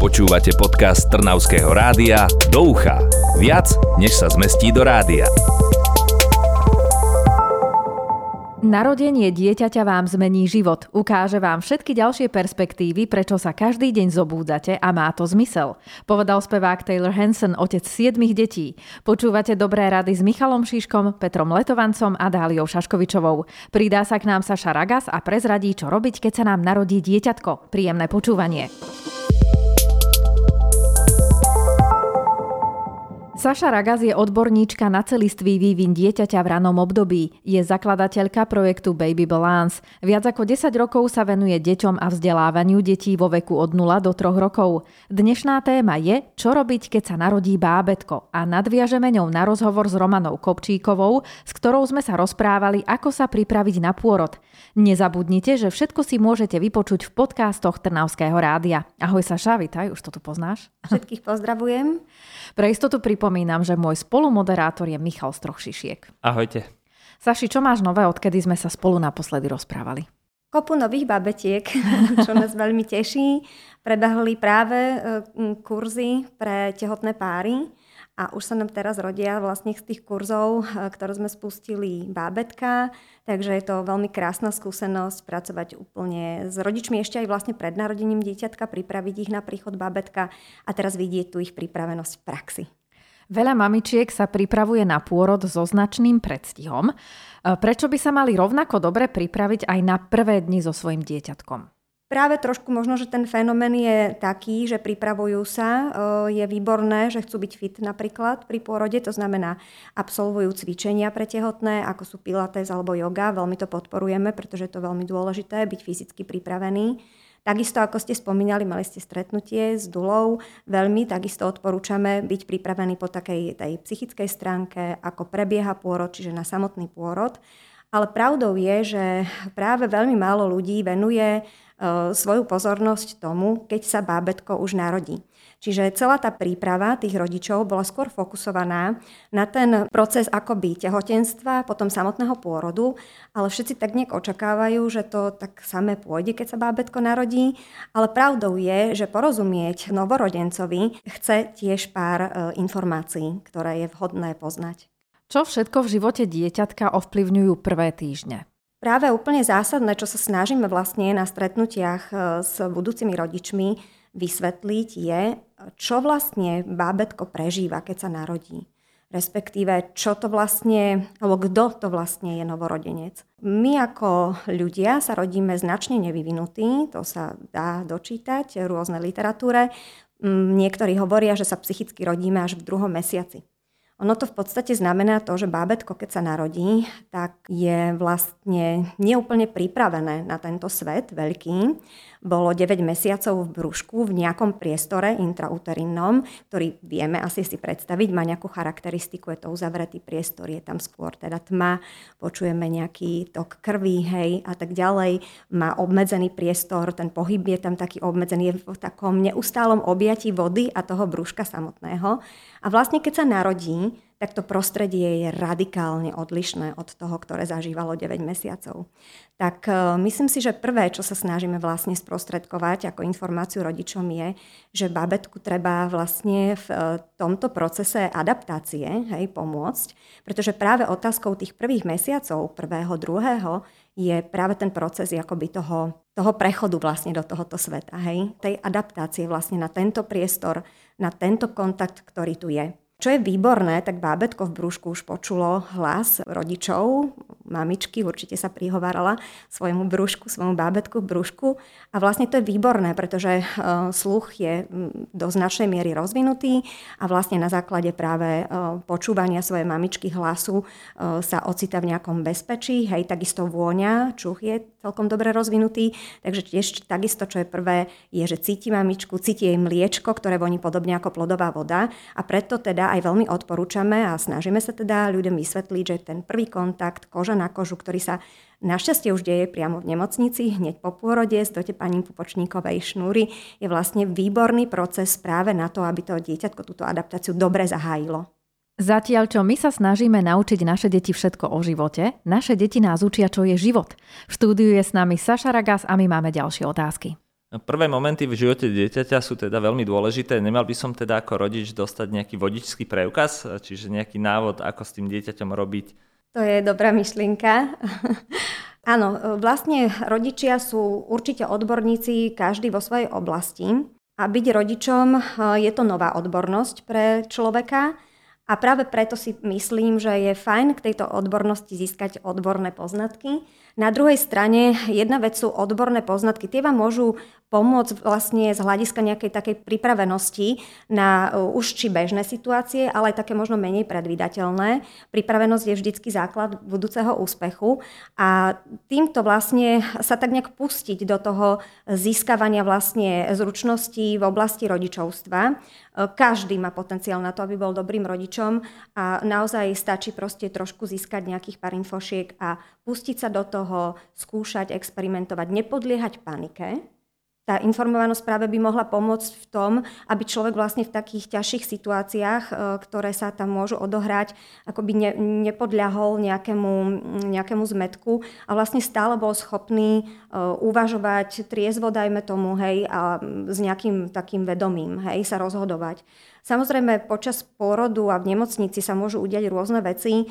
Počúvate podcast Trnavského rádia Do ucha. Viac, než sa zmestí do rádia. Narodenie dieťaťa vám zmení život. Ukáže vám všetky ďalšie perspektívy, prečo sa každý deň zobúdzate a má to zmysel. Povedal spevák Taylor Hanson, otec 7 detí. Počúvate Dobré rady s Michalom Šiškom, Petrom Letovancom a Dáliou Šaškovičovou. Pridá sa k nám Saša Ragas a prezradí, čo robiť, keď sa nám narodí dieťatko. Príjemné počúvanie. Saša Ragas je odborníčka na celistvý vývin dieťaťa v ranom období. Je zakladateľka projektu Baby Balance. Viac ako 10 rokov sa venuje deťom a vzdelávaniu detí vo veku od 0 do 3 rokov. Dnešná téma je, čo robiť, keď sa narodí bábätko. A nadviažeme ňou na rozhovor s Romanou Kopčíkovou, s ktorou sme sa rozprávali, ako sa pripraviť na pôrod. Nezabudnite, že všetko si môžete vypočuť v podcastoch Trnavského rádia. Ahoj Saša, vitaj, už to tu poznáš? Všetkých pozdravujem. Pre istotu pripomínam, že môj spolumoderátor je Michal z Troch šišiek. Ahojte. Saši, čo máš nové, odkedy sme sa spolu naposledy rozprávali? Kopu nových babetiek, čo nás veľmi teší. Prebehli práve kurzy pre tehotné páry a už sa nám teraz rodia vlastne z tých kurzov, ktoré sme spustili, bábätka. Takže je to veľmi krásna skúsenosť pracovať úplne s rodičmi ešte aj vlastne pred narodením dieťatka, pripraviť ich na príchod bábätka a teraz vidieť tu ich pripravenosť v praxi. Veľa mamičiek sa pripravuje na pôrod so značným predstihom. Prečo by sa mali rovnako dobre pripraviť aj na prvé dni so svojím dieťatkom? Práve trošku možno, že ten fenomén je taký, že pripravujú sa. Je výborné, že chcú byť fit napríklad pri pôrode, to znamená absolvujú cvičenia pre tehotné, ako sú pilates alebo yoga. Veľmi to podporujeme, pretože je to veľmi dôležité byť fyzicky pripravený. Takisto, ako ste spomínali, mali ste stretnutie s dulou. Veľmi takisto odporúčame byť pripravený po takej tej psychickej stránke, ako prebieha pôrod, čiže na samotný pôrod. Ale pravdou je, že práve veľmi málo ľudí venuje svoju pozornosť tomu, keď sa bábätko už narodí. Čiže celá tá príprava tých rodičov bola skôr fokusovaná na ten proces akoby tehotenstva, potom samotného pôrodu, ale všetci tak nejak očakávajú, že to tak samé pôjde, keď sa bábätko narodí. Ale pravdou je, že porozumieť novorodencovi chce tiež pár informácií, ktoré je vhodné poznať. Čo všetko v živote dieťatka ovplyvňujú prvé týždne? Práve úplne zásadné, čo sa snažíme vlastne na stretnutiach s budúcimi rodičmi vysvetliť je, čo vlastne bábätko prežíva, keď sa narodí. Respektíve, čo to vlastne, alebo kto to vlastne je novorodenec. My ako ľudia sa rodíme značne nevyvinutí, to sa dá dočítať v rôznej literatúre. Niektorí hovoria, že sa psychicky rodíme až v 2. mesiaci. Ono to v podstate znamená to, že bábätko, keď sa narodí, tak je vlastne neúplne pripravené na tento svet veľký. Bolo 9 mesiacov v brúšku v nejakom priestore intrauterínnom, ktorý vieme asi si predstaviť, má nejakú charakteristiku, je to uzavretý priestor, je tam skôr teda tma, počujeme nejaký tok krvi, hej, a tak ďalej. Má obmedzený priestor, ten pohyb je tam taký obmedzený, je v takom neustálom objatí vody a toho brúška samotného. A vlastne keď sa narodí, tak to prostredie je radikálne odlišné od toho, ktoré zažívalo 9 mesiacov. Tak myslím si, že prvé, čo sa snažíme vlastne sprostredkovať ako informáciu rodičom je, že bábätku treba vlastne v tomto procese adaptácie, hej, pomôcť, pretože práve otázkou tých prvých mesiacov, 1., 2., je práve ten proces akoby toho prechodu vlastne do tohoto sveta, hej, tej adaptácie vlastne na tento priestor, na tento kontakt, ktorý tu je. Čo je výborné, tak bábätko v brúšku už počulo hlas rodičov, mamičky, určite sa prihovárala svojmu brúšku, svojmu bábätku v brúšku. A vlastne to je výborné, pretože sluch je do značnej miery rozvinutý a vlastne na základe práve počúvania svojej mamičky hlasu sa ocita v nejakom bezpečí. Hej, takisto vôňa, čuch je celkom dobre rozvinutý, takže tiež takisto, čo je prvé, je, že cíti mamičku, cíti jej mliečko, ktoré voní podobne ako plodová voda a preto teda aj veľmi odporúčame a snažíme sa teda ľuďom vysvetliť, že ten prvý kontakt koža na kožu, ktorý sa našťastie už deje priamo v nemocnici, hneď po pôrode s dotepaním pupočníkovej šnúry, je vlastne výborný proces práve na to, aby to dieťatko túto adaptáciu dobre zahájilo. Zatiaľ, čo my sa snažíme naučiť naše deti všetko o živote, naše deti nás učia, čo je život. V štúdiu je s nami Saša Ragas a my máme ďalšie otázky. Prvé momenty v živote dieťaťa sú teda veľmi dôležité. Nemal by som teda ako rodič dostať nejaký vodičský preukaz, čiže nejaký návod, ako s tým dieťaťom robiť? To je dobrá myšlienka. Áno, vlastne rodičia sú určite odborníci, každý vo svojej oblasti. A byť rodičom je to nová odbornosť pre človeka. A práve preto si myslím, že je fajn k tejto odbornosti získať odborné poznatky. Na druhej strane, jedna vec sú odborné poznatky. Tie vám môžu pomôcť vlastne z hľadiska nejakej takej pripravenosti na už či bežné situácie, ale aj také možno menej predvídateľné. Pripravenosť je vždycky základ budúceho úspechu a týmto vlastne sa tak nejak pustiť do toho získavania vlastne zručností v oblasti rodičovstva. Každý má potenciál na to, aby bol dobrým rodičom a naozaj stačí proste trošku získať nejakých pár infošiek a pustiť sa do toho, skúšať, experimentovať, nepodliehať panike. Tá informovanosť práve by mohla pomôcť v tom, aby človek vlastne v takých ťažších situáciách, ktoré sa tam môžu odohrať, akoby nepodľahol nejakému zmätku a vlastne stále bol schopný uvažovať triezvo, dajme tomu, hej, a s nejakým takým vedomím, hej, sa rozhodovať. Samozrejme, počas pôrodu a v nemocnici sa môžu udiať rôzne veci.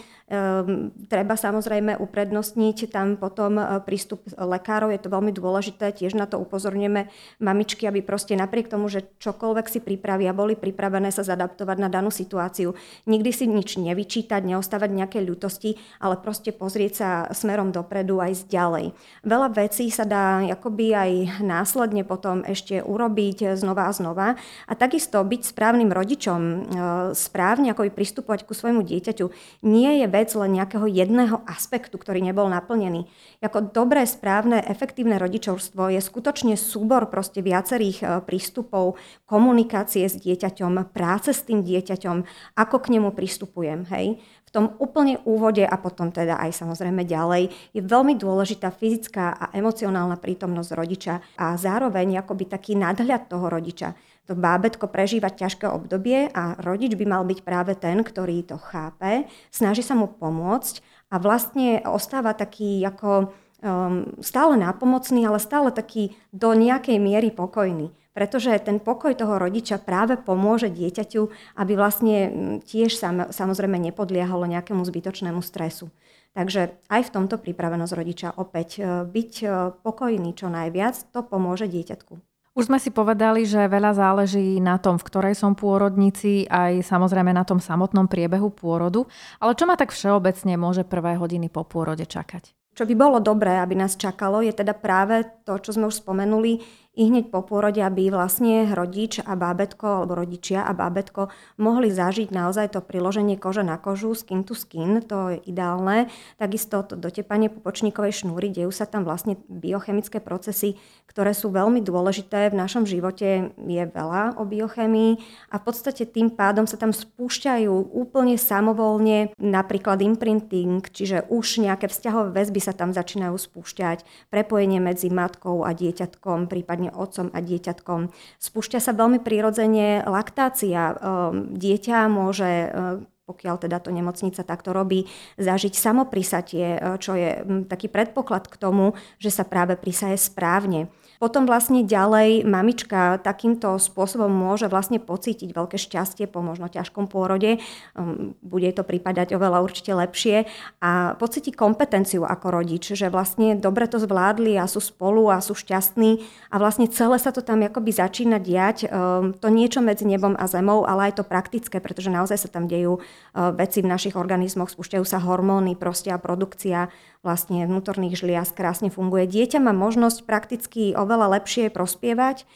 Treba samozrejme uprednostniť tam potom prístup lekárov. Je to veľmi dôležité. Tiež na to upozorňujeme mamičky, aby proste napriek tomu, že čokoľvek si pripravia, boli pripravené sa zadaptovať na danú situáciu. Nikdy si nič nevyčítať, neostávať nejaké ľútosti, ale proste pozrieť sa smerom dopredu aj ďalej. Veľa vecí sa dá akoby aj následne potom ešte urobiť znova a znova. A takisto byť správnym rodičom, správne ako pristupovať ku svojmu dieťaťu, nie je vec len nejakého jedného aspektu, ktorý nebol naplnený. Ako dobré, správne, efektívne rodičovstvo je skutočne súbor proste viacerých prístupov, komunikácie s dieťaťom, práce s tým dieťaťom, ako k nemu pristupujem, hej. V tom úplne úvode a potom teda aj samozrejme ďalej je veľmi dôležitá fyzická a emocionálna prítomnosť rodiča a zároveň akoby taký nadhľad toho rodiča. To bábätko prežíva ťažké obdobie a rodič by mal byť práve ten, ktorý to chápe, snaží sa mu pomôcť a vlastne ostáva taký ako stále nápomocný, ale stále taký do nejakej miery pokojný. Pretože ten pokoj toho rodiča práve pomôže dieťaťu, aby vlastne tiež samozrejme nepodliehalo nejakému zbytočnému stresu. Takže aj v tomto pripravenosť rodiča opäť byť pokojný čo najviac, to pomôže dieťatku. Už sme si povedali, že veľa záleží na tom, v ktorej som pôrodnici, aj samozrejme na tom samotnom priebehu pôrodu. Ale čo ma tak všeobecne môže prvé hodiny po pôrode čakať? Čo by bolo dobré, aby nás čakalo, je teda práve to, čo sme už spomenuli, i hneď po pôrode, aby vlastne rodič a bábätko, alebo rodičia a bábätko mohli zažiť naozaj to priloženie kože na kožu, skin to skin, to je ideálne. Takisto to dotepanie pupočníkovej šnúry, dejú sa tam vlastne biochemické procesy, ktoré sú veľmi dôležité. V našom živote je veľa o biochemii a v podstate tým pádom sa tam spúšťajú úplne samovolne napríklad imprinting, čiže už nejaké vzťahové väzby sa tam začínajú spúšťať, prepojenie medzi matkou a dieťatkom, prípadne otcom a dieťatkom. Spúšťa sa veľmi prirodzene laktácia. Dieťa môže, pokiaľ teda to nemocnica takto robí, zažiť samoprisatie, čo je taký predpoklad k tomu, že sa práve prisaje správne. Potom vlastne ďalej mamička takýmto spôsobom môže vlastne pocítiť veľké šťastie po možno ťažkom pôrode. Bude to pripadať oveľa určite lepšie a pocíti kompetenciu ako rodič, že vlastne dobre to zvládli a sú spolu a sú šťastní a vlastne celé sa to tam akoby začína diať. To niečo medzi nebom a zemou, ale aj to praktické, pretože naozaj sa tam dejú veci v našich organizmoch, spúšťajú sa hormóny proste a produkcia vlastne vnútorných žliaz krásne funguje. Dieťa má možnosť prakticky oveľa lepšie prospievať.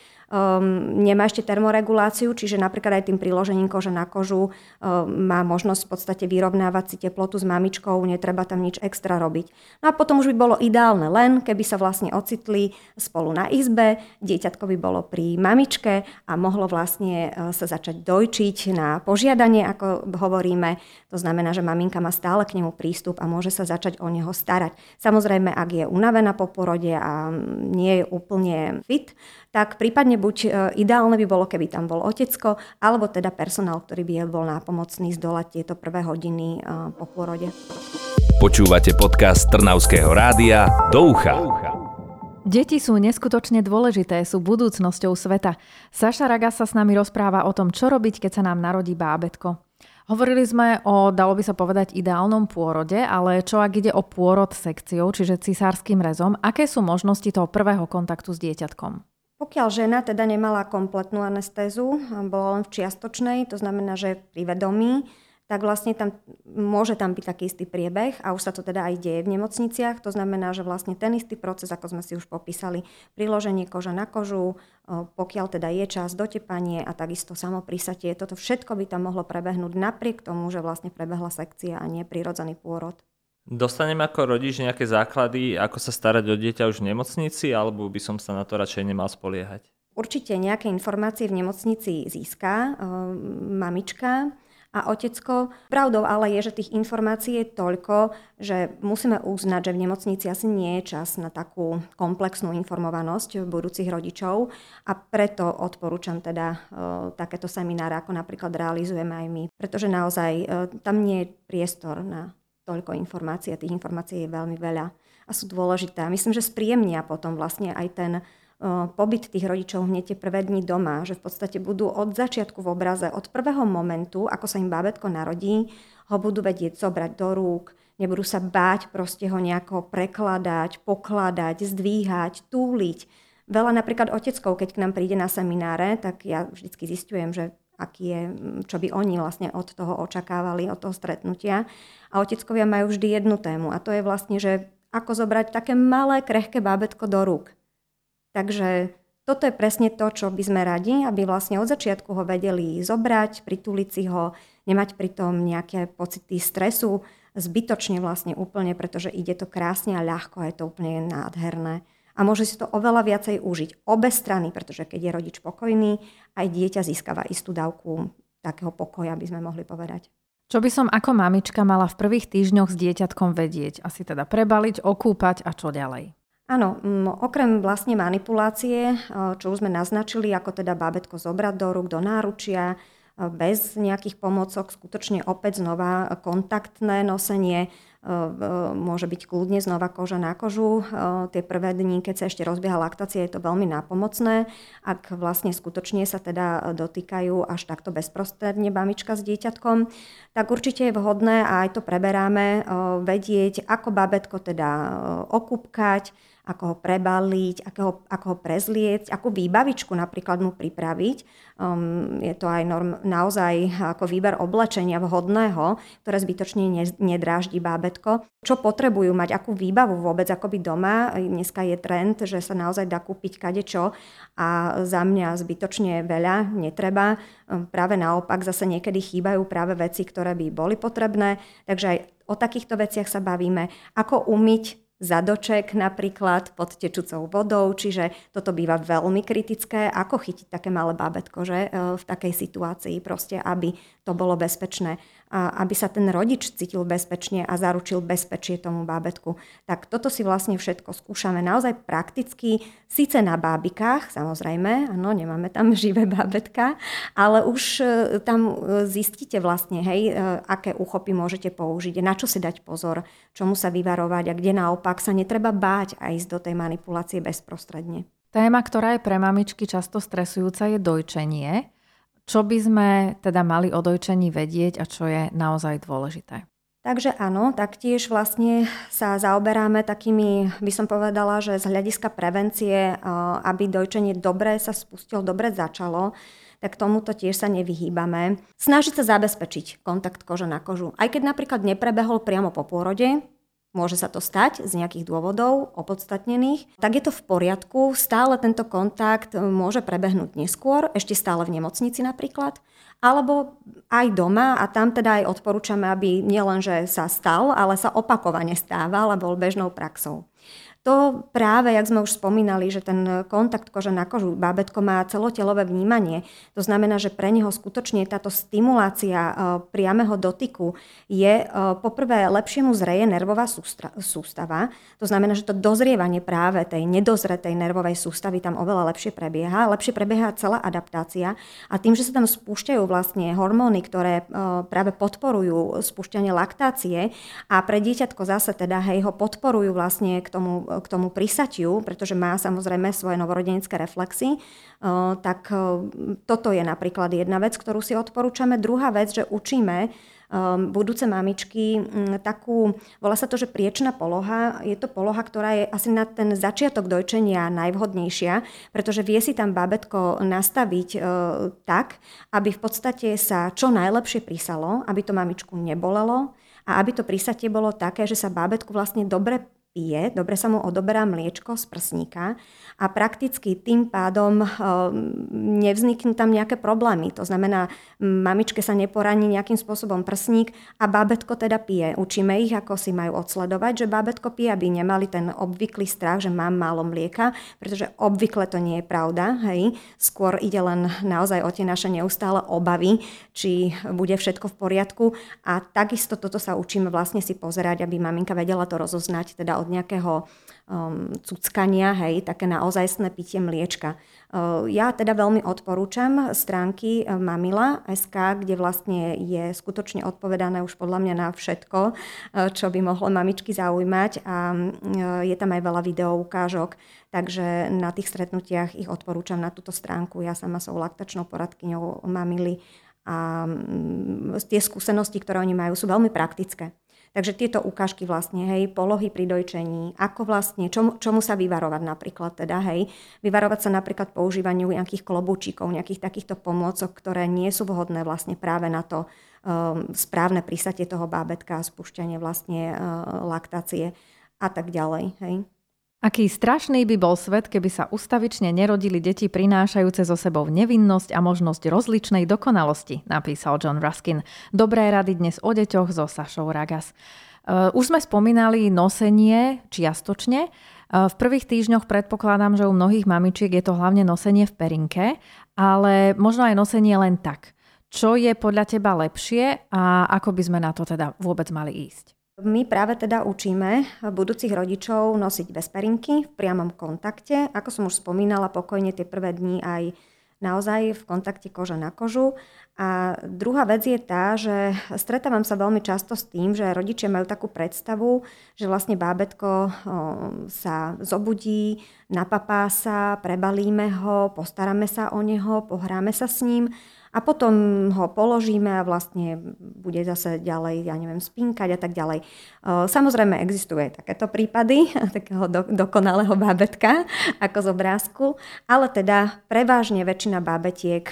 Nemá ešte termoreguláciu, čiže napríklad aj tým priložením kože na kožu má možnosť v podstate vyrovnávať si teplotu s mamičkou, netreba tam nič extra robiť. No a potom už by bolo ideálne len, keby sa vlastne ocitli spolu na izbe, dieťatko by bolo pri mamičke a mohlo vlastne sa začať dojčiť na požiadanie, ako hovoríme. To znamená, že maminka má stále k nemu prístup a môže sa začať o neho starať. Samozrejme, ak je unavená po porode a nie je úplne fit, tak prípadne buď ideálne by bolo, keby tam bol otecko, alebo teda personál, ktorý by bol nápomocný zdolať tieto prvé hodiny po pôrode. Počúvate podcast Trnavského rádia Do ucha. Deti sú neskutočne dôležité, sú budúcnosťou sveta. Saša Raga sa s nami rozpráva o tom, čo robiť, keď sa nám narodí bábätko. Hovorili sme o, dalo by sa povedať, ideálnom pôrode, ale čo ak ide o pôrod sekciou, čiže cisárskym rezom, aké sú možnosti toho prvého kontaktu s dieťatkom? Pokiaľ žena teda nemala kompletnú anestézu, bola len v čiastočnej, to znamená, že pri vedomí, tak vlastne môže tam byť taký istý priebeh a už sa to teda aj deje v nemocniciach. To znamená, že vlastne ten istý proces, ako sme si už popísali, priloženie koža na kožu, pokiaľ teda je čas, dotepanie a takisto samoprísatie. Toto všetko by tam mohlo prebehnúť napriek tomu, že vlastne prebehla sekcia a nie prirodzený pôrod. Dostanem ako rodič nejaké základy, ako sa starať o dieťa už v nemocnici, alebo by som sa na to radšej nemal spoliehať? Určite nejaké informácie v nemocnici získa mamička a otecko. Pravdou ale je, že tých informácií je toľko, že musíme uznať, že v nemocnici asi nie je čas na takú komplexnú informovanosť budúcich rodičov a preto odporúčam teda takéto semináre, ako napríklad realizujeme aj my, pretože naozaj tam nie je priestor na toľko informácií a tých informácií je veľmi veľa a sú dôležité. Myslím, že spríjemnia potom vlastne aj ten pobyt tých rodičov hneď tie prvé dni doma, že v podstate budú od začiatku v obraze, od prvého momentu, ako sa im bábätko narodí, ho budú vedieť zobrať do rúk, nebudú sa báť proste ho nejako prekladať, pokladať, zdvíhať, túliť. Veľa napríklad oteckov, keď k nám príde na semináre, tak ja vždycky zistujem, že aký je, čo by oni vlastne od toho očakávali, od toho stretnutia. A oteckovia majú vždy jednu tému a to je vlastne, že ako zobrať také malé, krehké bábätko do rúk. Takže toto je presne to, čo by sme radi, aby vlastne od začiatku ho vedeli zobrať, pritúliť si ho, nemať pritom nejaké pocity stresu, zbytočne vlastne úplne, pretože ide to krásne a ľahko a je to úplne nádherné. A môže si to oveľa viacej užiť. Obe strany, pretože keď je rodič pokojný, aj dieťa získava istú dávku takého pokoja, by sme mohli povedať. Čo by som ako mamička mala v prvých týždňoch s dieťatkom vedieť? Asi teda prebaliť, okúpať a čo ďalej? Áno, okrem vlastne manipulácie, čo už sme naznačili, ako teda bábätko zobrať do rúk, do náručia, bez nejakých pomôcok, skutočne opäť znova kontaktné nosenie, môže byť kľudne znova koža na kožu. Tie prvé dni, keď sa ešte rozbieha laktácia, je to veľmi nápomocné. Ak vlastne skutočne sa teda dotýkajú až takto bezprostredne mamička s dieťatkom, tak určite je vhodné, a aj to preberáme, vedieť, ako bábätko teda okúpkať, ako ho prebaliť, ako ho prezliecť, akú výbavičku napríklad mu pripraviť. Je to aj naozaj ako výber oblečenia vhodného, ktoré zbytočne nedráždi bábätko. Čo potrebujú mať, akú výbavu vôbec akoby doma. Dneska je trend, že sa naozaj dá kúpiť kadečo a za mňa zbytočne veľa netreba. Práve naopak zase niekedy chýbajú práve veci, ktoré by boli potrebné. Takže aj o takýchto veciach sa bavíme. Ako umyť zadoček napríklad pod tečúcou vodou, čiže toto býva veľmi kritické. Ako chytiť také malé bábätko, že v takej situácii proste, aby to bolo bezpečné, a aby sa ten rodič cítil bezpečne a zaručil bezpečie tomu bábätku. Tak toto si vlastne všetko skúšame naozaj prakticky, síce na bábikách, samozrejme, áno, nemáme tam živé bábätka, ale už tam zistíte vlastne, hej, aké úchopy môžete použiť, na čo si dať pozor, čomu sa vyvarovať a kde naopak sa netreba báť a ísť do tej manipulácie bezprostredne. Téma, ktorá je pre mamičky často stresujúca, je dojčenie. Čo by sme teda mali o dojčení vedieť a čo je naozaj dôležité? Takže áno, taktiež vlastne sa zaoberáme takými, by som povedala, že z hľadiska prevencie, aby dojčenie dobre sa spustilo, dobre začalo, tak tomuto tiež sa nevyhýbame. Snažiť sa zabezpečiť kontakt koža na kožu. Aj keď napríklad neprebehol priamo po pôrode, môže sa to stať z nejakých dôvodov opodstatnených, tak je to v poriadku. Stále tento kontakt môže prebehnúť neskôr, ešte stále v nemocnici napríklad, alebo aj doma, a tam teda aj odporúčame, aby nielenže sa stal, ale sa opakovane stával a bol bežnou praxou. To práve, jak sme už spomínali, že ten kontakt koža na kožu, bábätko má celotelové vnímanie. To znamená, že pre neho skutočne táto stimulácia priameho dotyku je poprvé lepšie mu zreje nervová sústava. To znamená, že to dozrievanie práve tej nedozretej nervovej sústavy tam oveľa lepšie prebieha celá adaptácia. A tým, že sa tam spúšťajú vlastne hormóny, ktoré práve podporujú spúšťanie laktácie a pre dieťatko zase teda ho podporujú vlastne k tomu k tomu prisatiu, pretože má samozrejme svoje novorodenecké reflexy, tak toto je napríklad jedna vec, ktorú si odporúčame. Druhá vec, že učíme budúce mamičky takú, volá sa to, že priečná poloha. Je to poloha, ktorá je asi na ten začiatok dojčenia najvhodnejšia, pretože vie si tam bábätko nastaviť tak, aby v podstate sa čo najlepšie prisalo, aby to mamičku nebolelo a aby to prisatie bolo také, že sa bábätku vlastne dobre pije, dobre sa mu odoberá mliečko z prsníka a prakticky tým pádom nevzniknú tam nejaké problémy. To znamená, mamičke sa neporaní nejakým spôsobom prsník a bábätko teda pije. Učíme ich, ako si majú odsledovať, že bábätko pije, aby nemali ten obvyklý strach, že mám málo mlieka, pretože obvykle to nie je pravda. Hej. Skôr ide len naozaj o tie naše neustále obavy, či bude všetko v poriadku a takisto toto sa učíme vlastne si pozerať, aby maminka vedela to rozoznať teda od nejakého cuckania, hej, také naozajstné pitie mliečka. Ja teda veľmi odporúčam stránky Mamila.sk, kde vlastne je skutočne odpovedané už podľa mňa na všetko, čo by mohlo mamičky zaujímať a je tam aj veľa videó ukážok, takže na tých stretnutiach ich odporúčam na túto stránku. Ja sama som laktačnou poradkyňou Mamily a tie skúsenosti, ktoré oni majú, sú veľmi praktické. Takže tieto ukážky vlastne, hej, polohy pri dojčení, ako vlastne, čomu sa vyvarovať napríklad teda, hej. Vyvarovať sa napríklad používaniu nejakých klobúčikov, nejakých takýchto pomôcok, ktoré nie sú vhodné vlastne práve na to správne prisatie toho bábätka, spúšťanie vlastne laktácie a tak ďalej, hej. Aký strašný by bol svet, keby sa ustavične nerodili deti prinášajúce so sebou nevinnosť a možnosť rozličnej dokonalosti, napísal John Ruskin. Dobré rady dnes o deťoch so Sašou Ragas. Už sme spomínali nosenie čiastočne. V prvých týždňoch predpokladám, že u mnohých mamičiek je to hlavne nosenie v perinke, ale možno aj nosenie len tak. Čo je podľa teba lepšie a ako by sme na to teda vôbec mali ísť? My práve teda učíme budúcich rodičov nosiť bez perinky v priamom kontakte. Ako som už spomínala, pokojne tie prvé dni aj naozaj v kontakte koža na kožu. A druhá vec je tá, že stretávam sa veľmi často s tým, že rodičia majú takú predstavu, že vlastne bábätko sa zobudí, napapá sa, prebalíme ho, postaráme sa o neho, pohráme sa s ním a potom ho položíme a vlastne bude zase ďalej, ja neviem, spinkať a tak ďalej. Samozrejme existuje takéto prípady takého dokonalého bábätka ako z obrázku, ale teda prevažne väčšina bábätiek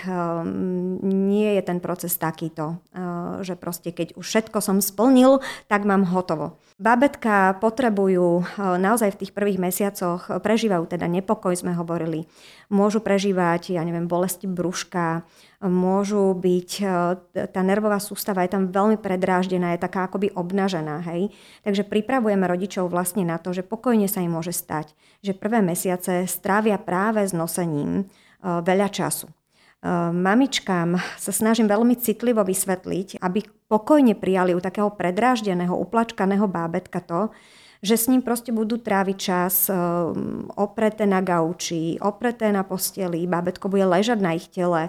nie je ten proces takýto, že proste keď už všetko som splnil, tak mám hotovo. Bábätka potrebujú naozaj v tých prvých mesiacoch, prežívajú teda nepokoj, sme hovorili, môžu prežívať, ja neviem, bolesti brúška, môžu byť, tá nervová sústava je tam veľmi predráždená, je taká akoby obnažená, hej. Takže pripravujeme rodičov vlastne na to, že pokojne sa im môže stať, že prvé mesiace strávia práve s nosením veľa času. Mamičkám sa snažím veľmi citlivo vysvetliť, aby pokojne prijali u takého predráždeného, uplačkaného bábätka to, že s ním proste budú tráviť čas opreté na gauči, opreté na posteli, bábätko bude ležať na ich tele,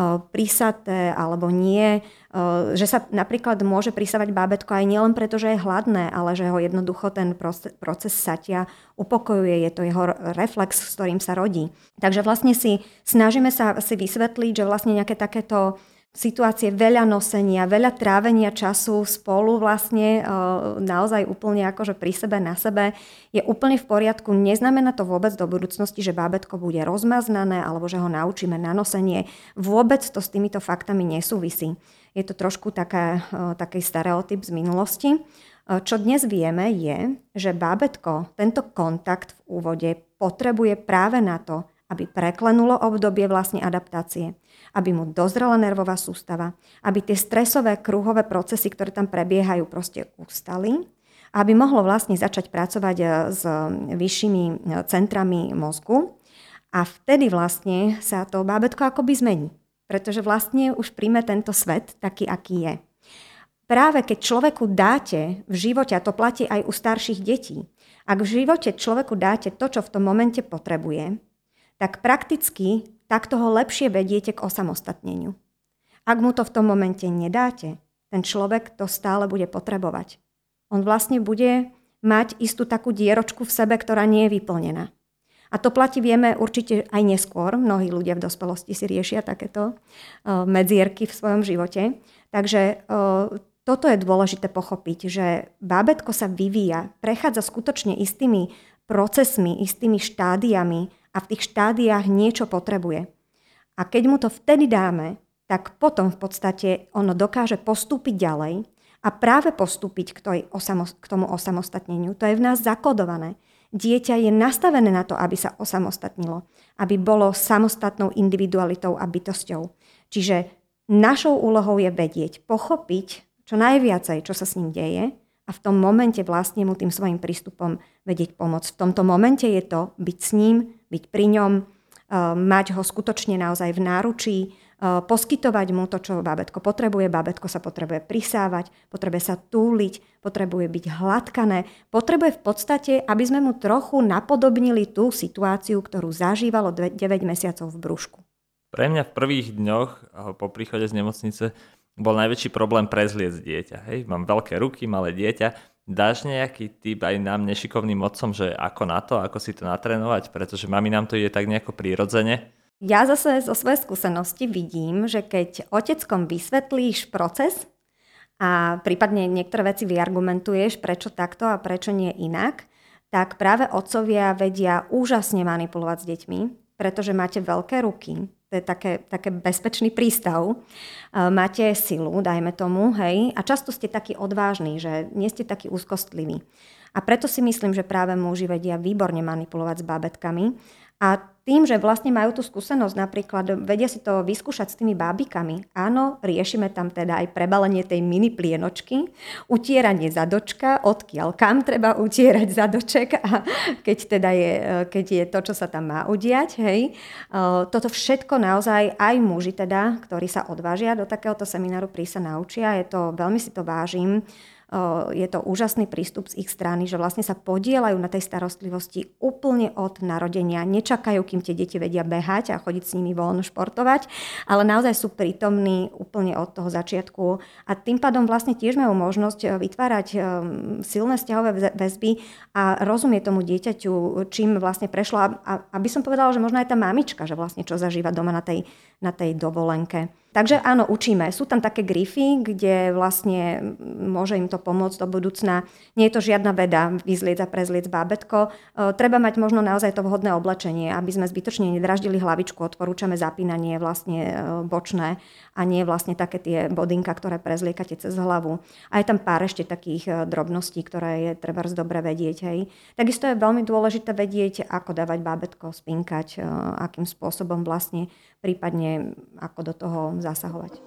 prisaté alebo nie, že sa napríklad môže prisávať bábätko aj nielen preto, že je hladné, ale že ho jednoducho ten proces satia upokojuje, je to jeho reflex, s ktorým sa rodí. Takže vlastne snažíme sa vysvetliť, že vlastne nejaké takéto situácie, veľa nosenia, veľa trávenia času spolu vlastne naozaj úplne akože pri sebe, na sebe je úplne v poriadku. Neznamená to vôbec do budúcnosti, že bábätko bude rozmaznané alebo že ho naučíme na nosenie. Vôbec to s týmito faktami nesúvisí. Je to trošku taký stereotyp z minulosti. Čo dnes vieme je, že bábätko tento kontakt v úvode potrebuje práve na to, aby preklenulo obdobie vlastne adaptácie, aby mu dozrela nervová sústava, aby tie stresové kruhové procesy, ktoré tam prebiehajú, proste ustali, aby mohlo vlastne začať pracovať s vyššími centrami mozgu a vtedy vlastne sa to bábätko akoby zmení, pretože vlastne už príjme tento svet taký, aký je. Práve keď človeku dáte v živote, a to platí aj u starších detí, ak v živote človeku dáte to, čo v tom momente potrebuje, tak prakticky takto ho lepšie vediete k osamostatneniu. Ak mu to v tom momente nedáte, ten človek to stále bude potrebovať. On vlastne bude mať istú takú dieročku v sebe, ktorá nie je vyplnená. A to platí, vieme, určite aj neskôr. Mnohí ľudia v dospelosti si riešia takéto medzierky v svojom živote. Takže toto je dôležité pochopiť, že bábätko sa vyvíja, prechádza skutočne istými procesmi, istými štádiami a v tých štádiách niečo potrebuje. A keď mu to vtedy dáme, tak potom v podstate ono dokáže postúpiť ďalej a práve postúpiť k tomu osamostatneniu. To je v nás zakodované. Dieťa je nastavené na to, aby sa osamostatnilo, aby bolo samostatnou individualitou a bytosťou. Čiže našou úlohou je vedieť, pochopiť čo najviacej, čo sa s ním deje a v tom momente vlastne mu tým svojim prístupom vedieť pomôcť. V tomto momente je to byť s ním, byť pri ňom, mať ho skutočne naozaj v náručí, poskytovať mu to, čo bábätko potrebuje. Bábätko sa potrebuje prisávať, potrebuje sa túliť, potrebuje byť hladkané. Potrebuje v podstate, aby sme mu trochu napodobnili tú situáciu, ktorú zažívalo 9 mesiacov v brúšku. Pre mňa v prvých dňoch po príchode z nemocnice bol najväčší problém prezliecť dieťa. Hej? Mám veľké ruky, malé dieťa. Dáš nejaký tip aj nám nešikovným otcom, že ako na to, ako si to natrénovať? Pretože mami nám to ide tak nejako prirodzene. Ja zase zo svojej skúsenosti vidím, že keď oteckom vysvetlíš proces a prípadne niektoré veci vyargumentuješ, prečo takto a prečo nie inak, tak práve otcovia vedia úžasne manipulovať s deťmi, pretože máte veľké ruky. To je také bezpečný prístav. Máte silu, dajme tomu, hej, a často ste takí odvážni, že nie ste takí úzkostliví. A preto si myslím, že práve muži vedia výborne manipulovať s bábätkami. A tým, že vlastne majú tú skúsenosť, napríklad vedia si to vyskúšať s tými bábikami. Áno, riešime tam teda aj prebalenie tej mini plienočky, utieranie zadočka, odkiaľ kam treba utierať zadoček a keď je to, čo sa tam má udiať. Hej. Toto všetko naozaj aj muži teda, ktorí sa odvážia do takéhoto semináru, prísť sa naučia. Veľmi si to vážim. Je to úžasný prístup z ich strany, že vlastne sa podieľajú na tej starostlivosti úplne od narodenia. Nečakajú, kým tie deti vedia behať a chodiť s nimi voľno športovať, ale naozaj sú prítomní úplne od toho začiatku a tým pádom vlastne tiež majú možnosť vytvárať silné vzťahové väzby a rozumie tomu dieťaťu, čím vlastne prešla. A aby som povedala, že možno aj tá mamička, že vlastne čo zažíva doma na tej dovolenke. Takže áno, učíme. Sú tam také grify, kde vlastne môže im to pomôcť do budúcna. Nie je to žiadna veda vyzliec a prezliec bábätko. Treba mať možno naozaj to vhodné oblečenie, aby sme zbytočne nedraždili hlavičku. Odporúčame zapínanie vlastne bočné a nie vlastne také tie bodinka, ktoré prezliekate cez hlavu. A je tam pár ešte takých drobností, ktoré je trebárs dobre vedieť. Hej. Takisto je veľmi dôležité vedieť, ako dávať bábätko spinkať, akým spôsobom vlastne, prípadne ako do toho zasahovať.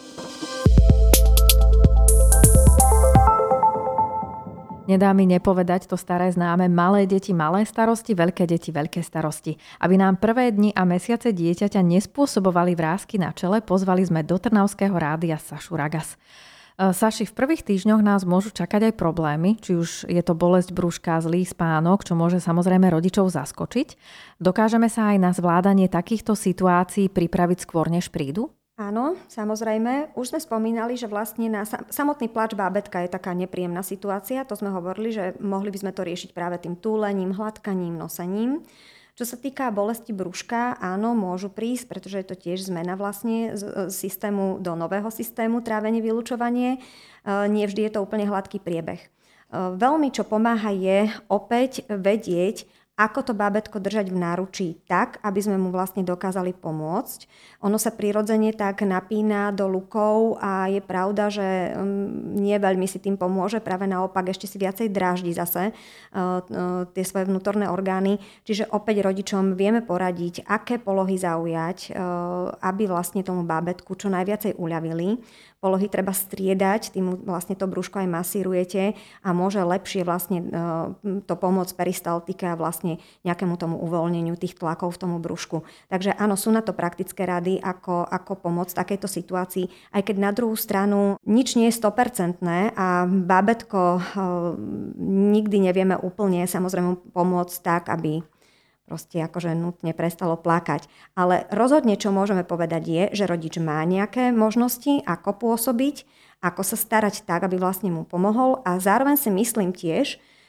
Nedá mi nepovedať to staré známe: malé deti, malé starosti, veľké deti, veľké starosti. Aby nám prvé dni a mesiace dieťaťa nespôsobovali vrásky na čele, pozvali sme do Trnavského rádia Sašu Ragas. Saši, v prvých týždňoch nás môžu čakať aj problémy, či už je to bolesť brúška, zlý spánok, čo môže samozrejme rodičov zaskočiť. Dokážeme sa aj na zvládanie takýchto situácií pripraviť skôr, než prídu? Áno, samozrejme. Už sme spomínali, že vlastne samotný plač bábätka je taká nepríjemná situácia. To sme hovorili, že mohli by sme to riešiť práve tým túlením, hladkaním, nosením. Čo sa týka bolesti brúška, áno, môžu prísť, pretože je to tiež zmena vlastne z systému do nového systému, trávenie, vylučovanie. Nie vždy je to úplne hladký priebeh. Veľmi čo pomáha je opäť vedieť, ako to bábätko držať v náručí tak, aby sme mu vlastne dokázali pomôcť. Ono sa prirodzene tak napína do lukov a je pravda, že nie veľmi si tým pomôže, práve naopak ešte si viacej dráždi zase tie svoje vnútorné orgány. Čiže opäť rodičom vieme poradiť, aké polohy zaujať, aby vlastne tomu bábätku čo najviacej uľavili. Polohy treba striedať, tým vlastne to brúško aj masírujete a môže lepšie vlastne to pomôcť peristaltike a vlastne nejakému tomu uvoľneniu tých tlakov v tomu brúšku. Takže áno, sú na to praktické rady, ako pomôcť v takejto situácii, aj keď na druhú stranu nič nie je 100% a bábätko nikdy nevieme úplne samozrejme pomôcť tak, aby proste akože nutne prestalo plakať. Ale rozhodne, čo môžeme povedať je, že rodič má nejaké možnosti, ako pôsobiť, ako sa starať tak, aby vlastne mu pomohol a zároveň si myslím tiež,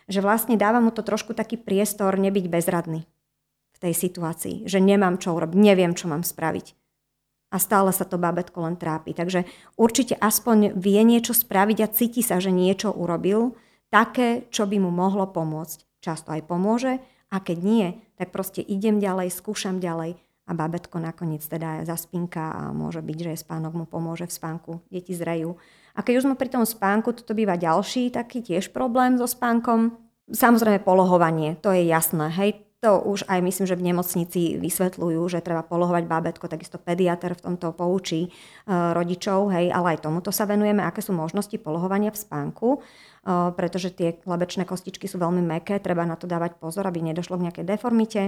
že vlastne dáva mu to trošku taký priestor nebyť bezradný v tej situácii, že nemám čo urobiť, neviem, čo mám spraviť. A stále sa to bábätko len trápi. Takže určite aspoň vie niečo spraviť a cíti sa, že niečo urobil, také, čo by mu mohlo pomôcť. Často aj pomôže a keď nie, tak proste idem ďalej, skúšam ďalej a bábätko nakoniec teda zaspinka a môže byť, že spánok mu pomôže v spánku. Deti zrejú. A keď už sme pri tom spánku, toto býva ďalší taký tiež problém so spánkom. Samozrejme polohovanie, to je jasné, hej. To už aj myslím, že v nemocnici vysvetľujú, že treba polohovať bábätko, takisto pediater v tomto poučí rodičov, hej, ale aj tomuto sa venujeme, aké sú možnosti polohovania v spánku, pretože tie klebečné kostičky sú veľmi mäkké, treba na to dávať pozor, aby nedošlo k nejakej deformite,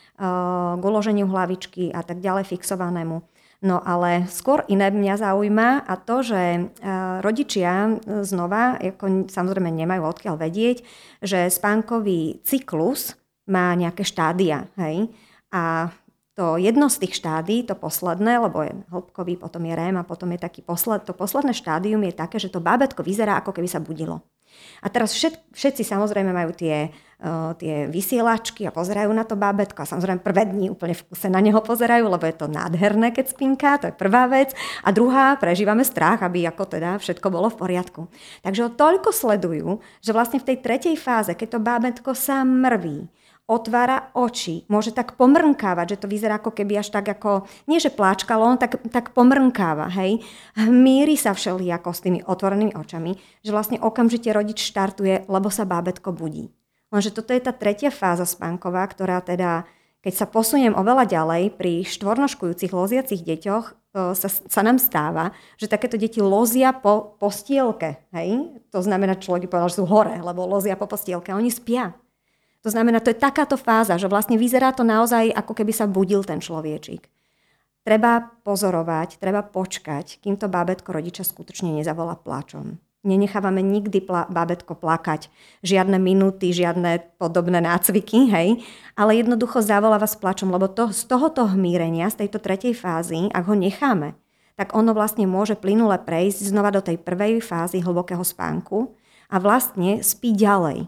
k uloženiu hlavičky a tak ďalej fixovanému. No ale skôr iné mňa zaujíma a to, že rodičia znova, ako samozrejme nemajú odkiaľ vedieť, že spánkový cyklus má nejaké štádia, hej. A to jedno z tých štádí, to posledné, lebo je hĺbkový, potom je REM a potom je taký to posledné štádium je také, že to bábätko vyzerá, ako keby sa budilo. A teraz všetci samozrejme majú tie vysielačky a pozerajú na to bábätko a samozrejme prvé dni úplne v kuse na neho pozerajú, lebo je to nádherné, keď spinká, to je prvá vec. A druhá, prežívame strach, aby ako teda všetko bolo v poriadku. Takže ho toľko sledujú, že vlastne v tej tretej fáze, keď to bábätko sa mrví, otvára oči, môže tak pomrnkávať, že to vyzerá ako keby až tak ako, nie že pláčkalo, on tak pomrnkáva, hej. Hmíri sa všelijako s tými otvorenými očami, že vlastne okamžite rodič štartuje, lebo sa bábätko budí. Lenže toto je tá tretia fáza spánková, ktorá teda, keď sa posuniem oveľa ďalej, pri štvornožkujúcich loziacich deťoch sa nám stáva, že takéto deti lozia po postielke, hej. To znamená, človek povedal, že sú hore, lebo lozia po postielke, oni spia. To znamená, to je takáto fáza, že vlastne vyzerá to naozaj, ako keby sa budil ten človečík. Treba pozorovať, treba počkať, kým to bábätko rodiča skutočne nezavolá plačom. Nenechávame nikdy bábätko plakať. Žiadne minúty, žiadne podobné nácviky, hej. Ale jednoducho zavoláva s plačom, lebo z tohoto hmírenia, z tejto tretej fázy, ak ho necháme, tak ono vlastne môže plynule prejsť znova do tej prvej fázy hlbokého spánku a vlastne spí ďalej.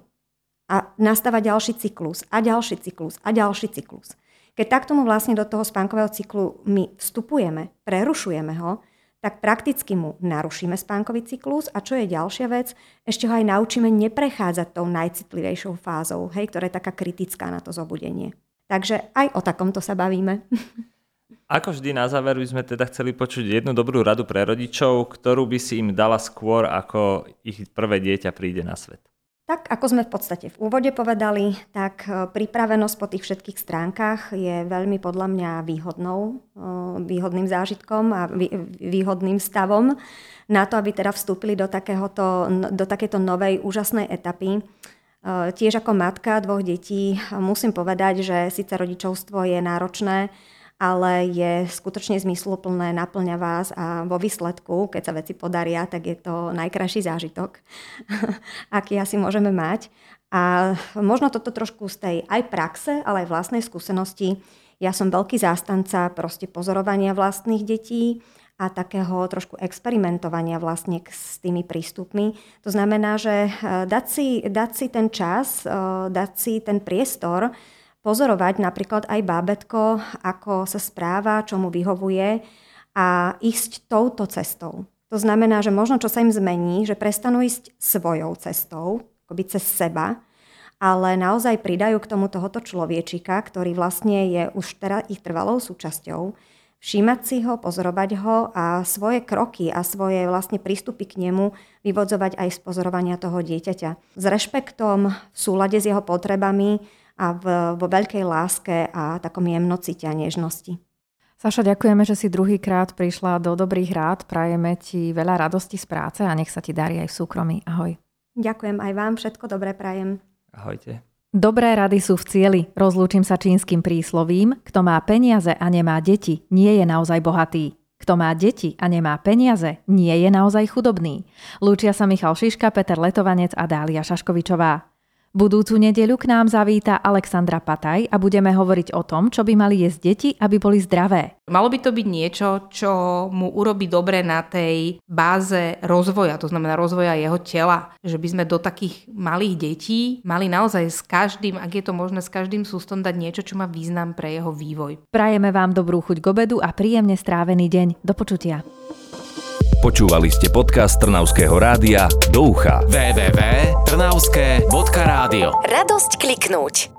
A nastáva ďalší cyklus a ďalší cyklus a ďalší cyklus. Keď takto mu vlastne do toho spánkového cyklu my vstupujeme, prerušujeme ho, tak prakticky mu narušíme spánkový cyklus a čo je ďalšia vec, ešte ho aj naučíme neprechádzať tou najcitlivejšou fázou, hej, ktorá je taká kritická na to zobudenie. Takže aj o takomto sa bavíme. Ako vždy na záver by sme teda chceli počuť jednu dobrú radu pre rodičov, ktorú by si im dala skôr, ako ich prvé dieťa príde na svet. Tak, ako sme v podstate v úvode povedali, tak pripravenosť po tých všetkých stránkach je veľmi podľa mňa výhodným zážitkom a výhodným stavom na to, aby teda vstúpili do takéto novej úžasnej etapy. Tiež ako matka 2 detí musím povedať, že síce rodičovstvo je náročné, ale je skutočne zmysluplné, naplňa vás a vo výsledku, keď sa veci podaria, tak je to najkrajší zážitok, aký asi môžeme mať. A možno toto trošku z tej aj praxe, ale aj vlastnej skúsenosti. Ja som veľký zástanca proste pozorovania vlastných detí a takého trošku experimentovania vlastne s tými prístupmi. To znamená, že dať si ten čas, dať si ten priestor, pozorovať napríklad aj bábätko, ako sa správa, čo mu vyhovuje a ísť touto cestou. To znamená, že možno čo sa im zmení, že prestanú ísť svojou cestou, akoby cez seba, ale naozaj pridajú k tomu tohoto človečika, ktorý vlastne je už teraz ich trvalou súčasťou. Všímať si ho, pozorovať ho a svoje kroky a svoje vlastne prístupy k nemu vyvodzovať aj z pozorovania toho dieťaťa. S rešpektom, v súlade s jeho potrebami a vo veľkej láske a takom jemnocite a nežnosti. Saša, ďakujeme, že si druhýkrát prišla do Dobrých rád. Prajeme ti veľa radosti z práce a nech sa ti darí aj v súkromí. Ahoj. Ďakujem aj vám, všetko dobré prajem. Ahojte. Dobré rady sú v cieli. Rozlúčim sa čínskym príslovím: kto má peniaze a nemá deti, nie je naozaj bohatý. Kto má deti a nemá peniaze, nie je naozaj chudobný. Lúčia sa Michal Šiška, Peter Letovanec a Dália Šaškovičová. Budúcu nedeľu k nám zavíta Alexandra Pataj a budeme hovoriť o tom, čo by mali jesť deti, aby boli zdravé. Malo by to byť niečo, čo mu urobí dobre na tej báze rozvoja, to znamená rozvoja jeho tela. Že by sme do takých malých detí mali naozaj s každým, ak je to možné, s každým sústom dať niečo, čo má význam pre jeho vývoj. Prajeme vám dobrú chuť k obedu a príjemne strávený deň. Do počutia. Počúvali ste podcast Trnavského rádia Do ucha. www.trnavske.radio. Radosť kliknúť.